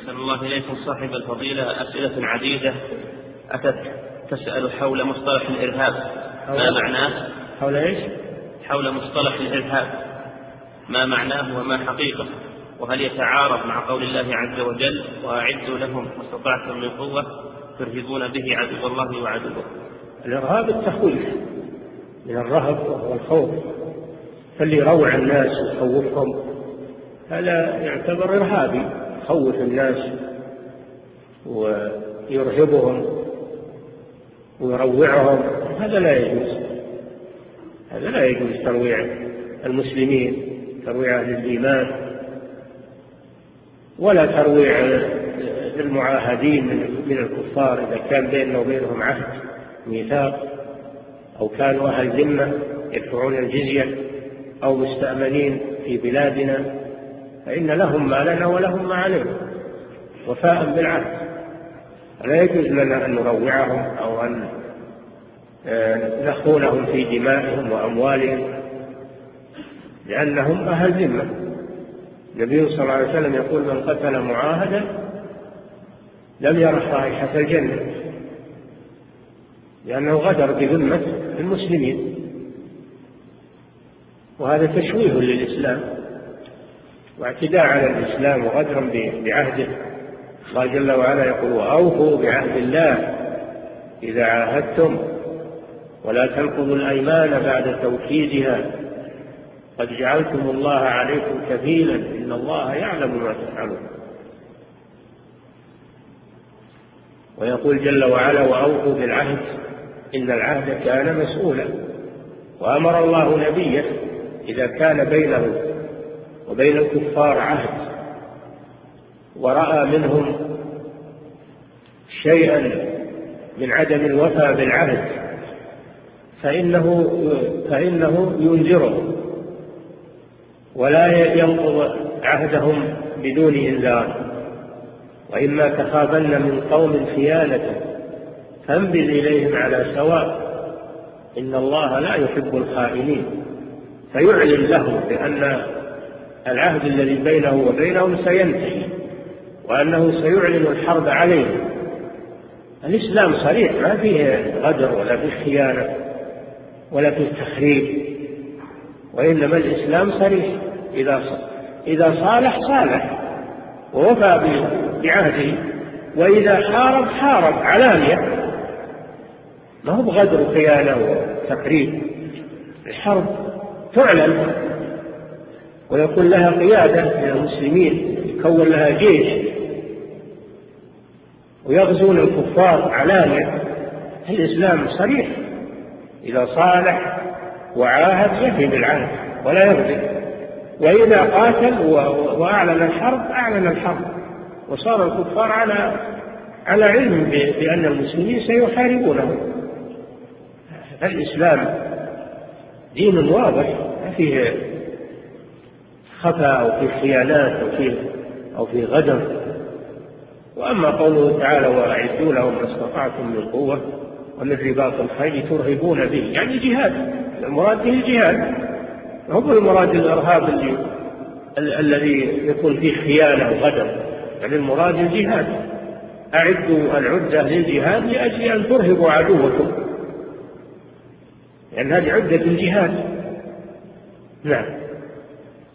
أحسن الله إليكم صاحب الفضيلة، أسئلة عديدة أتت تسأل حول مصطلح الإرهاب، ما معناه؟ حول إيش؟ حول مصطلح الإرهاب، ما معناه وما حقيقة، وهل يتعارض مع قول الله عز وجل وأعدوا لهم ما استطعتم من قوة ترهبون به عدو الله وعدوه؟ الإرهاب التخويف، من الرهب والخوف، فاللي يروع الناس ويخوفهم هذا يعتبر إرهابي، يخوف الناس ويرهبهم ويروعهم، هذا لا يجوز. هذا لا يجوز ترويع المسلمين، ترويع أهل الإيمان، ولا ترويع المعاهدين من الكفار إذا كان بيننا وبينهم عهد ميثاق، أو كانوا أهل ذمة يدفعون الجزية أو مستأمنين في بلادنا، فإن لهم ما لنا ولهم ما علينا وفاء بالعهد. لا يجوز لنا أن نروعهم أو أن نخونهم في دمائهم وأموالهم، لأنهم أهل ذمة. النبي صلى الله عليه وسلم يقول: من قتل معاهدا لم يرح رائحة الجنة، لأنه غدر بذمة المسلمين، وهذا تشويه للإسلام واعتداء على الإسلام وغدر بعهده. الله جل وعلا يقول: وأوفوا بعهد الله إذا عاهدتم ولا تنقضوا الأيمان بعد توكيدها قد جعلتم الله عليكم كفيلا إن الله يعلم ما تفعلون. ويقول جل وعلا: وأوفوا بالعهد إن العهد كان مسؤولا. وأمر الله نبيه إذا كان بينه وبين الكفار عهد ورأى منهم شيئا من عدم الوفاء بالعهد فإنه ينذرهم ولا ينقض عهدهم بدون إنذار. وإما تخافن من قوم خيانة فانبذ إليهم على سواء إن الله لا يحب الخائنين. فيعلن لهم بأن العهد الذي بينه وبينهم سينتهي وأنه سيعلن الحرب عليهم. الإسلام صريح، ما فيه غدر ولا فيه خيانة ولا فيه تخريب، وإنما الإسلام صريح. إذا صالح ووفى بعهده، وإذا حارب علانية، ما هو بغدر وخيانة وتخريب. الحرب تعلن ويكون لها قيادة من المسلمين، يكون لها جيش ويغزون الكفار علانية. الإسلام صريح، إذا صالح وعاهد يفي بالعهد ولا يغدر، وإذا قاتل وأعلن الحرب أعلن الحرب، وصار الكفار على علم بأن المسلمين سيحاربونهم. الإسلام دين واضح، ما فيه خفاء أو فيه خيانات أو فيه غدر. وأما قوله تعالى: وأعدوا لهم ما استطعتم من قوة ومن رباط الخيل ترهبون به، يعني جهاد. المراد به الجهاد، هو المراد الإرهاب الذي يكون فيه خيانة وغدر، يعني المراد الجهاد. أعدوا العدة للجهاد لأجل أن ترهبوا عدوكم، لأن هذه عدة الجهاد. نعم.